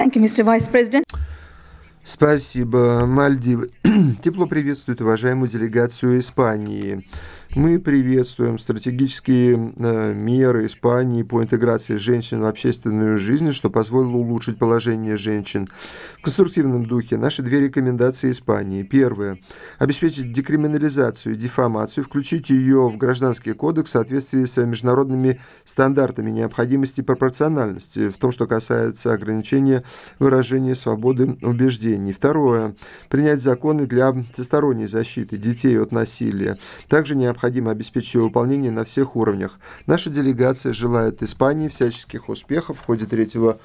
Thank you, Mr. Vice President. Спасибо, Мальдивы. Тепло приветствует уважаемую делегацию Испании. Мы приветствуем стратегические меры Испании по интеграции женщин в общественную жизнь, что позволило улучшить положение женщин. В конструктивном духе наши две рекомендации Испании. Первое. Обеспечить декриминализацию и дефамацию, включить ее в Гражданский кодекс в соответствии с международными стандартами необходимости и пропорциональности, в том, что касается ограничения выражения свободы убеждений. Второе. Принять законы для всесторонней защиты детей от насилия. Также необходимо обеспечить его выполнение на всех уровнях. Наша делегация желает Испании всяческих успехов в ходе третьего